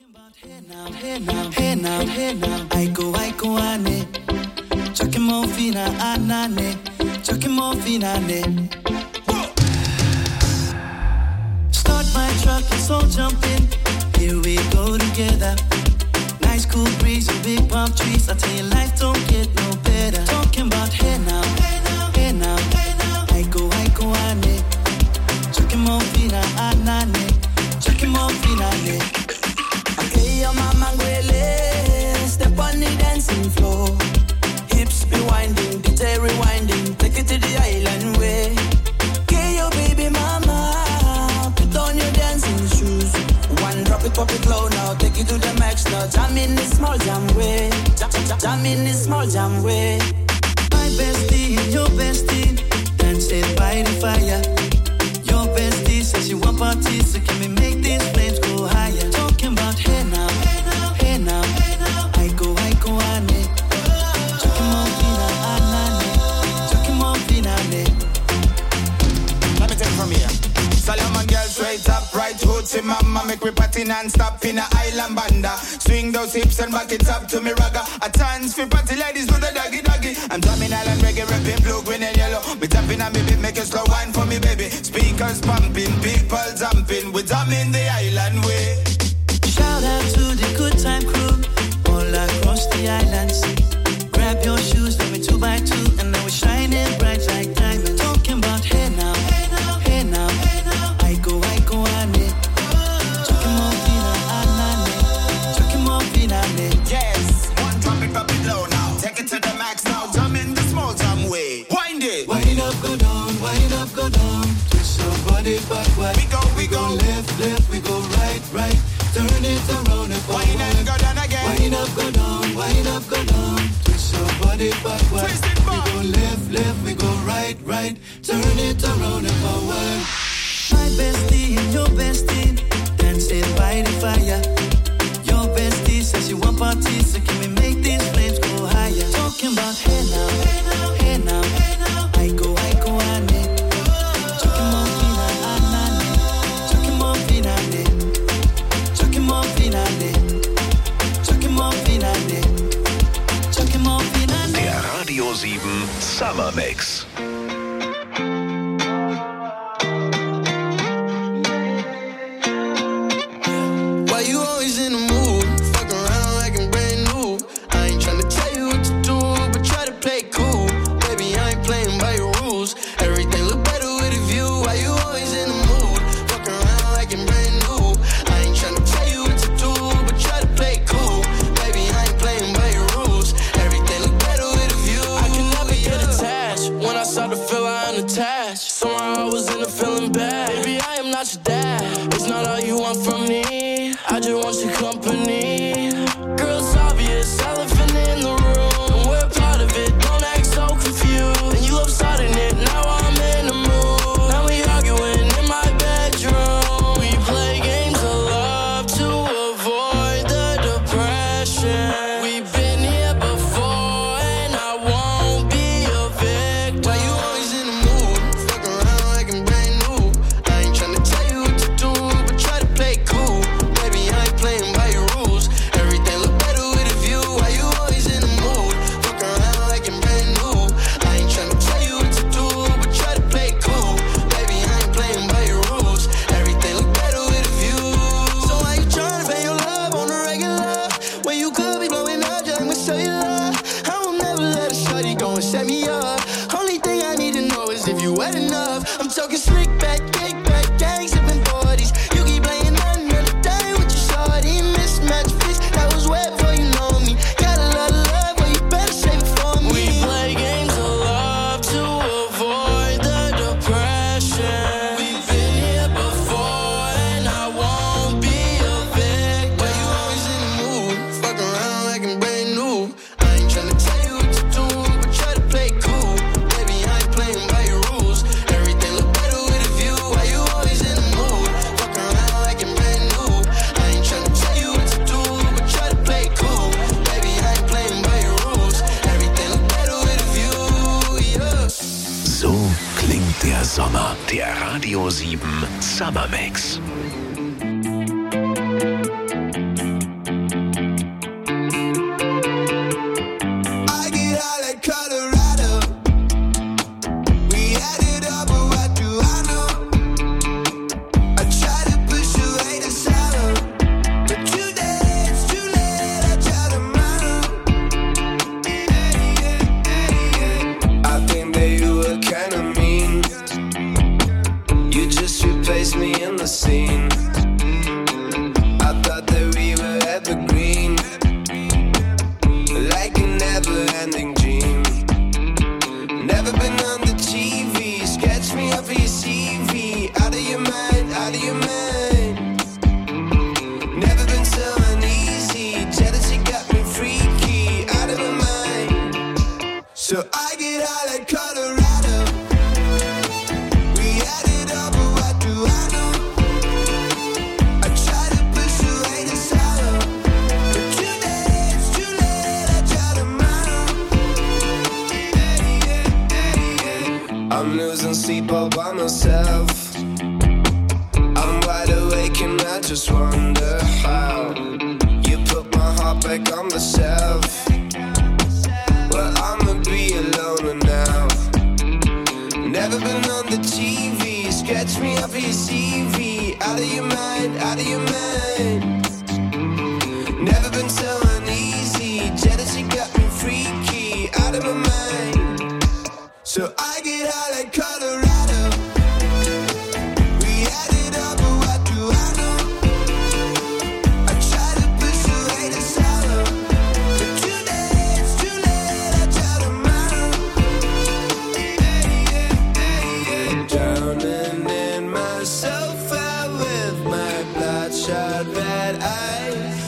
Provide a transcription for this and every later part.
Aiko ane, chakimo fina anane, chakimo finane. Start my truck and soul jump in. Here we go together. Nice cool breeze and big palm trees. I tell you, life don't get no better. Talking about hey now, hey now, aiko ane, chakimo fina anane, chakimo finane. Okay, your mama ngwele, step on the dancing floor. Hips be winding, DJ rewinding, take it to the island way. Okay, your baby mama, put on your dancing shoes. One drop it, pop it low now, take it to the max now. Jam in this small jam way, jam in this small jam way. My bestie and your bestie, dancing by the fire. Your bestie says she want parties, so can we make these flames go higher? Talking about hey now, hey now, aiko ane, chakimo fina anane, chakimo finane. Let me take it from here. Solomon girl straight up, right hoochie mama, make me party non-stop in a island banda. Swing those hips and back it up to me ragga. A chance for party ladies do the doggy doggy. I'm drumming island reggae, rapping blue, green and yellow. Me tapping on me beat, make a slow wine for me baby. Speakers pumping, people jumping, we drumming the island way. Shout out to the good time crew all across the islands. Grab your shoes, let me 2x2, and now we're shining bright like diamonds. Talking about hey now, hey now, aiko ane, chakimo fina anane, chakimo finane. Yes, one drop it low now. Take it to the max now. Jump in the small jam way. Wind it. Wind up, go down, wind up, go down. Twist your body backward. We go left, we go right. Turn it around and forward. Wind and go down again. Wind up, go down, wind up, go down. Twist your body backward. Twist it back. We go left, we go right. Turn it around and forward. My bestie and your bestie, dancing by the fire. Your bestie says she want parties, so can we make these flames go higher? Talking about hey now, aiko ane, chakimo fina anane, chakimo finane, chakimo finane, chakimo finane, chakimo finane. Der Radio 7 Summer Mix. Why you always in the mood? Fuck around like I'm brand new. I ain't tryna tell you what to do, but try to play cool. Baby, I ain't playing by your rules. Everything look better with a view. Why you always in the mood? Fuck around like I'm brand new. I ain't tryna tell you what to do, but try to play cool. Baby, I ain't playing by your rules. Everything look better with a view. I can never get attached. When I start to feel I unattached, somehow I was in a feeling bad. Baby, I am not your dad. It's not all you want from me. I just want your company. Girl, it's obvious, elephant in the room, and we're part of it. Don't act so confused. And you love starting it, now I'm in the mood. Now we arguing in my bedroom. We play games of love to avoid the depression. We've been here before, and I won't be a victim. Why you always in the mood? Fuck around like I'm brand new. I ain't tryna tell you what to do, but try to play cool. Baby, I ain't playing by your rules. Everything look better with a view. Why you always in the mood? Fuck around like I'm brand new. I ain't tryna tell you what to do, but try to play cool. Baby, I ain't playing by your rules. Everything look better with a view. So why you tryna pay your love on the regular when you could be blowing up just with cellular? I will never let a shorty go and set me up. Only thing I need to know is if you wet enough. I'm talking slick back, kick back, gang sipping 40s. You keep playing another day with your shorty. Mismatch fix, that was wet before you know me. Got a lot of love, but you better save it for me. We play games of love to avoid the depression. We've been here before, and I won't be a victim. Why you always in the mood? Fuck around like I'm brand new. I ain't tryna tell you what to do, but try to play cool. Baby, I ain't playing by your rules. Everything look better with a view. Why you always in the mood? Fuck around like I'm brand new. I ain't tryna tell you what to do, but try to play cool. Baby, I ain't playing by your rules. Everything look better with a view, yeah. So klingt der Sommer. Der Radio 7 Summer Mix. evergreen, like a never-ending dream. Never been on the TV, sketch me up for your CV. Out of your mind, out of your mind. Never been so uneasy, jealousy got me freaky, out of my mind. So I get high like Colorado. We had it all, but what do I know? I try to push away the sorrow, but today it's too late, I try tomorrow. I'm losing sleep all by myself. I'm wide awake and I just wonder how you put my heart back on the shelf. Well, I'ma be alone now. Never been on the TV, sketch me up for your CV. Out of your mind, out of your mind. Never been so uneasy, jealousy got me freaky, out of my mind. So I get high like Colorado. We had it all, but what do I know? I try to push away the sorrow, but today it's too late, I try tomorrow. Drowning in my sofa with my bloodshot red eyes,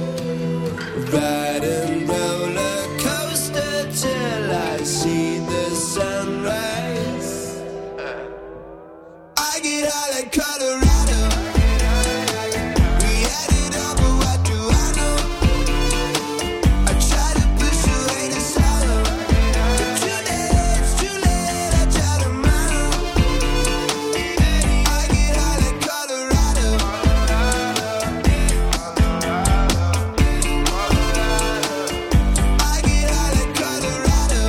riding roller coaster till I see the sunrise. I get high like Colorado. We had it all, but what do I know? I try to push away the sorrow, but today it's too late, I try tomorrow. I get high like Colorado. I get high like Colorado.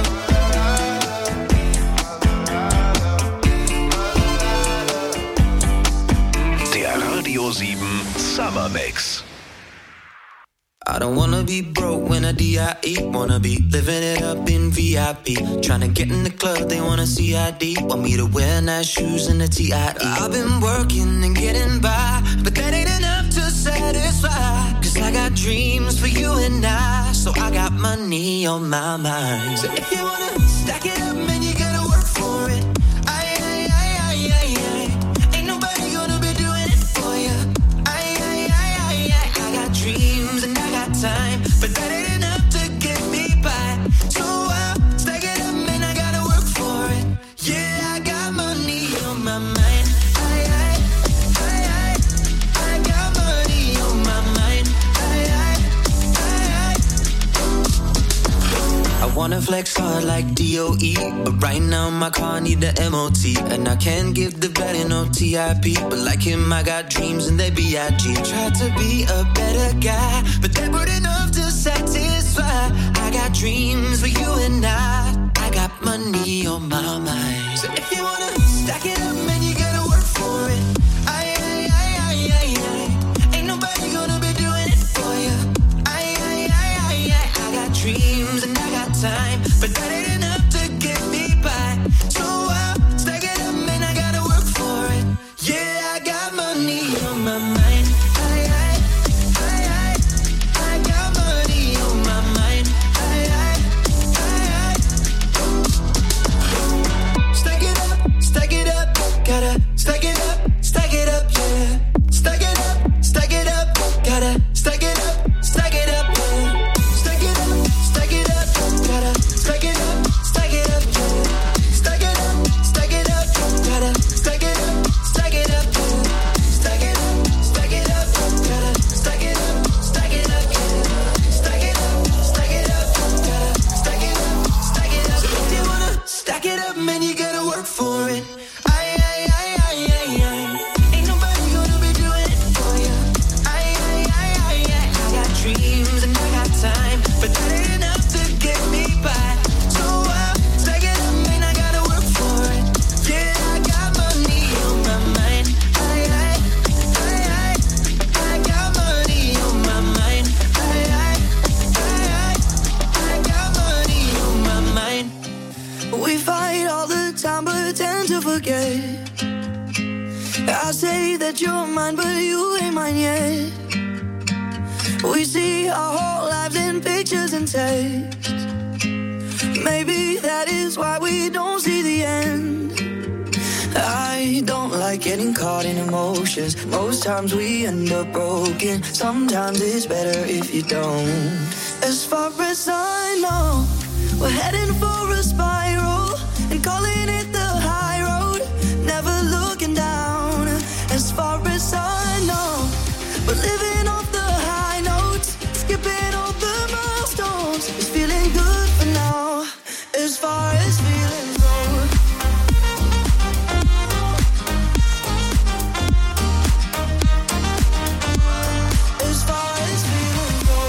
Der Radio 7 Summer Mix. I don't wanna be broke when I DIE. Wanna be living it up in VIP. Tryna get in the club, they wanna see ID. Want me to wear nice shoes and a TIE. I've been working and getting by, but that ain't enough to satisfy. Cause I got dreams for you and I, so I got money on my mind. So if you wanna stack it up, man, you gotta work for it. Ain't nobody gonna be doing it for you. I got dreams and I got time, but that ain't enough to get me by. So I'll stack it up, man, I gotta work for it. Yeah, I got money on my mind. I got money on my mind. I wanna flex hard like DOE, but right now my car need the MOT. And I can't give the better no TIP, but like him I got dreams and they B.I.G. Tried to be a better guy, but they weren't enough to satisfy. I got dreams for you and I got money on my mind. So if you wanna stack it up, man, you gotta work for it. Ain't nobody gonna be doing it for you. I got dreams and I got time, but that ain't enough to get me by. So I'll stack it up, man, I gotta work for it. Yeah, I got money on my mind. I got money on my mind. We see our whole lives in pictures and text. Maybe that is why we don't see the end. I don't like getting caught in emotions. Most times we end up broken. Sometimes it's better if you don't. As far as I know, we're heading for a spiral and calling it the high road, never looking down. As far as I know, we're living off the high notes, skipping all the milestones. It's feeling good for now, as far as feelings go. As far as feelings go.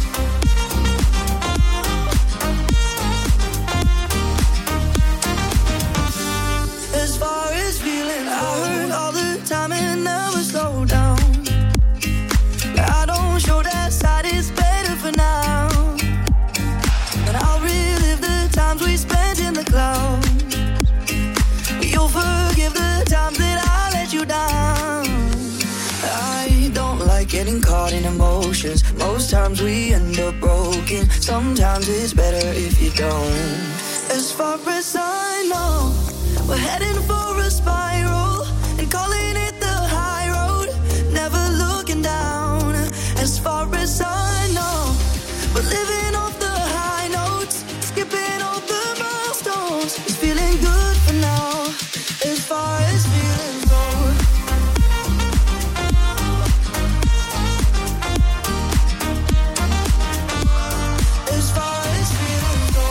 As far as feelings go. I heard all the time and never slow down. I don't show that side, it's better for now. And I'll relive the times we spent in the clouds. You'll forgive the times that I let you down. I don't like getting caught in emotions. Most times we end up broken. Sometimes it's better if you don't. As far as I know, we're heading for a spiral and calling it the high road, never looking down. As far as I know, we're living off the high notes, skipping all the milestones. It's feeling good for now, as far as feelings go. As far as feelings go.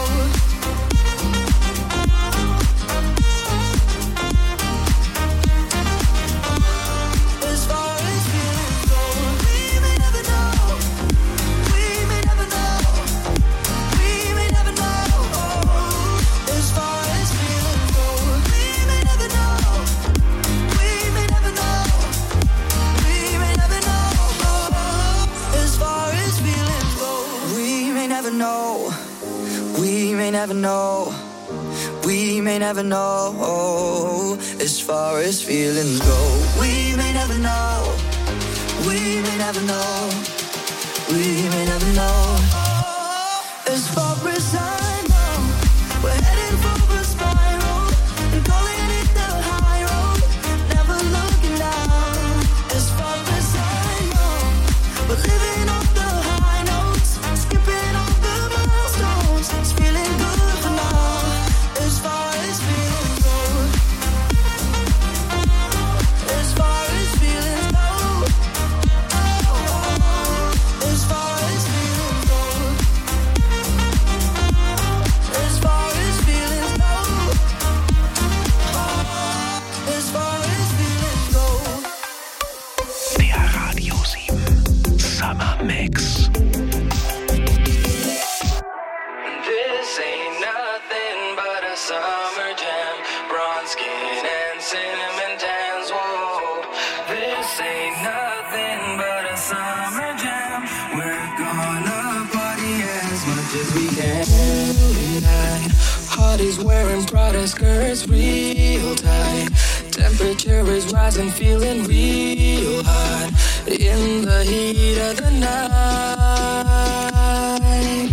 As far as feelings go. We may never know. We may never know. We may never know. As far as feelings go. We may never know. We may never know. We may never know. As far as feelings go. We may never know. We may never know. We may never know. As far as feelings go. We may never know. We may never know. We may never know. As far as I know, we're heading for a spiral and calling it the high road, never looking down. As far as I know, we're living off the high notes, skipping all the milestones. It's feeling good for now. As far as feelings go. As far as feelings go. As far as feelings go. As far as feelings go. As far as feelings go. Der Radio 7 Summer Mix. This ain't nothing but a summer jam. Bronze skin and cinnamon tans. Whoa. This ain't nothing but a summer jam. We're gonna party as much as we can tonight. Hotties wearing Prada skirts real tight. Temperature is rising, feeling real hot. In the heat of the night.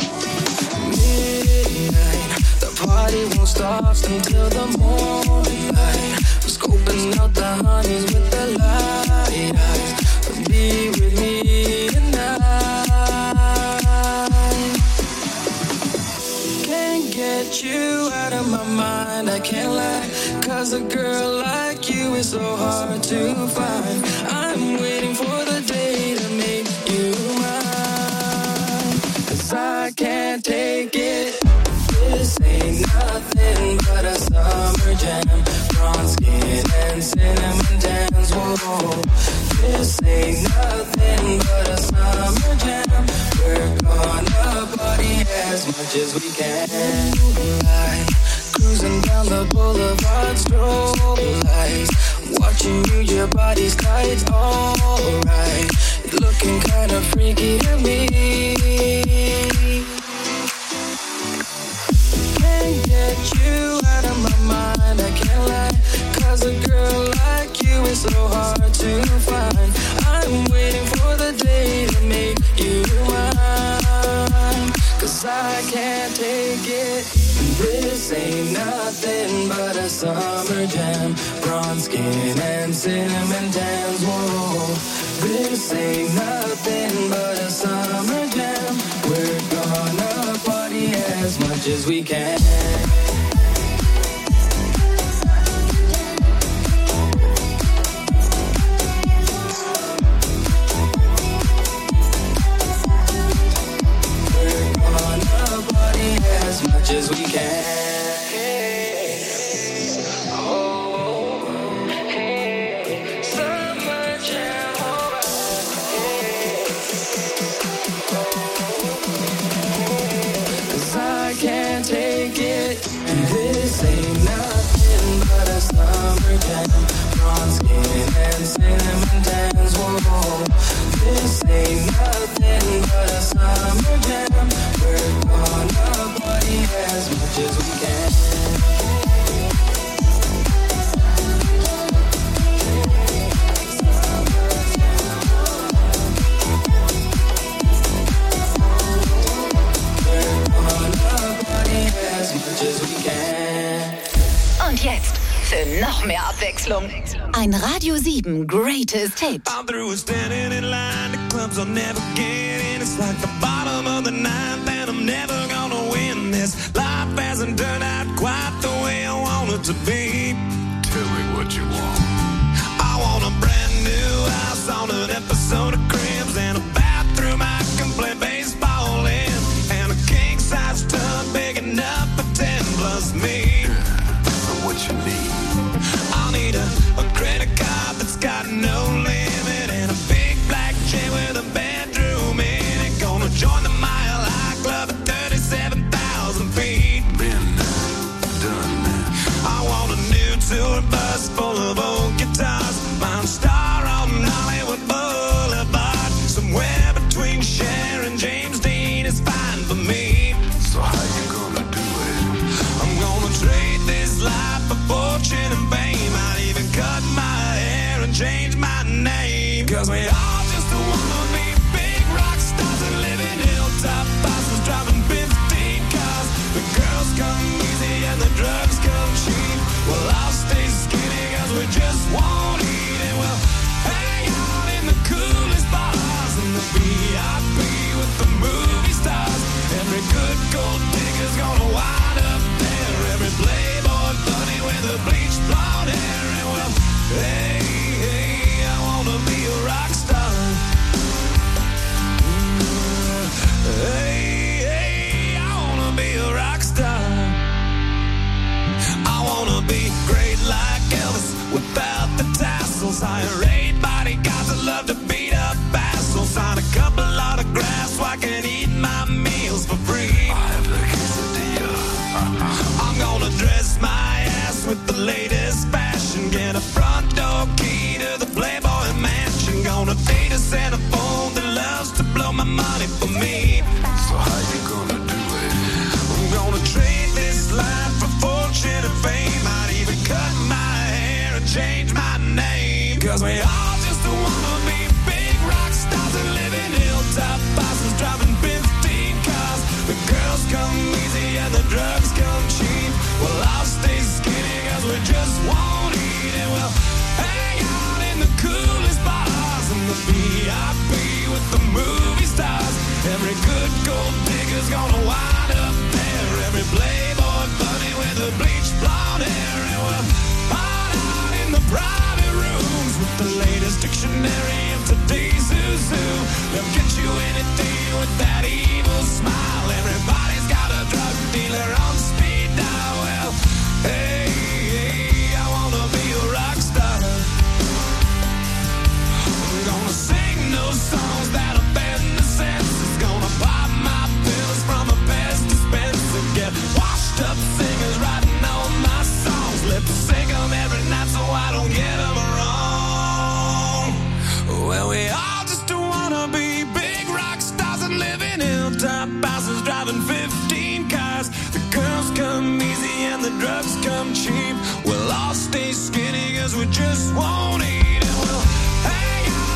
Midnight, the party won't stop until the morning light. We're scoping out the honeys with the light eyes. Be with me tonight. Can't get you out of my mind, I can't lie. 'Cause a girl like you is so hard to find. I'm waiting for the day to make you mine. 'Cause I can't take it. This ain't nothing but a summer jam. Bronze skin and cinnamon tans. Whoa. This ain't nothing but a summer jam. We're gonna party as much as we can. Like cruising down the boulevard, strobe lights. Watching you, your body's tight, alright. Looking kinda freaky to me. Can't get you out of my mind, I can't lie. 'Cause a girl like you is so hard to find. I'm waiting for the day to make summer jam. Bronze skin and cinnamon tans. Whoa, this ain't nothing but a summer jam. We're gonna party as much as we can. As much as we can. Oh, hey, summer jam, hey. 'Cause I can't take it. This ain't nothing but a summer jam. Bronze skin and cinnamon tans. Whoa, this ain't nothing but a summer jam. We're gonna party as much as we can. We're gonna party as much as we can. Und jetzt für noch mehr Abwechslung. Ein Radio 7 Greatest Hits. I'm through standing in line. The clubs I'll never get in. It's like the bottom of the ninth, and I'm never gonna win this. Life hasn't turned out quite the way I want it to be. Tell me what you want. I want a brand new house on an episode of Cribs, and a bathroom I can play baseball in, and a king-size tub big enough for 10 plus me. So what you need? I'll need a credit card that's got no limit, and a big black chain with a bedroom in it. Gonna join the Mile High Club at 37,000 feet. Been done that. I want a new tour bus full of old guitars. Mount Star on Hollywood Boulevard. Somewhere between Cher and James Dean is fine for me. So how you gonna do it? I'm gonna trade this life for fortune and fame. I'd even cut my hair and change my name. 'Cause we all just wanna be big rock stars and live in hilltop bosses, driving 15 cars. The girls come easy and the drugs come cheap. Well, I'll stay skinny 'cause we just won't eat, and we'll hang out in the coolest bars in the VIP with the movie stars. Every good gold digger's gonna wind up there. Every playboy bunny with a bleached blonde hair, and well, hey, hey, I wanna be a rock star. Hey, hey, I wanna be a rock star. I wanna be great like Elvis without the tassels. Hire 8 bodyguards that love to beat up assholes. Sign a couple autographs so I can eat my meals for free. I have the quesadilla. I'm gonna dress my ass with the latest fashion. Get a front door key to the Playboy Mansion. Gonna date a centerfold that loves to blow my money for me. So how you gonna do it? I'm gonna trade this life for fortune and fame. I'd even cut my hair and change my name. 'Cause we all just wanna be big rock stars and live in hilltop bosses, driving 15 cars. The girls come easy and the drugs come cheap. Well, I'll stay skinny 'cause we just won't eat, and we'll hang out in the coolest bars in the VIP with the movie stars. Every good gold digger's gonna wind up there. Every playboy bunny with a bleached blonde hair, and we'll hide out in the private rooms with the latest dictionary of today's zoo. They'll get you anything with that evil smile. Everybody's got a drug dealer on speed dial. Well, hey, hey, I wanna be a rock star. I'm gonna sing those songs that offend the senses. Gonna pop my pills from a best dispenser. Get washed up singers writing all my songs. Lip sync them every night so I don't get them wrong. Well, we all just wanna be big rock stars and live in hilltop houses, driving 15 cars. The girls come easy and the drugs come cheap. We'll all stay skinny 'cause we just won't eat.